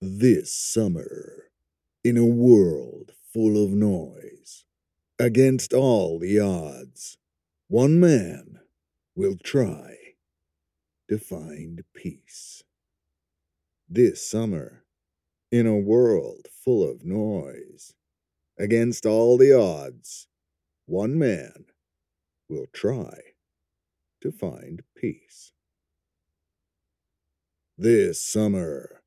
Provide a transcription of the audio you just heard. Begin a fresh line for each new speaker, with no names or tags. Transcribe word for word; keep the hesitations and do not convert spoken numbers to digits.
This summer, in a world full of noise, against all the odds, one man will try to find peace. This summer, in a world full of noise, against all the odds, one man will try to find peace. This summer,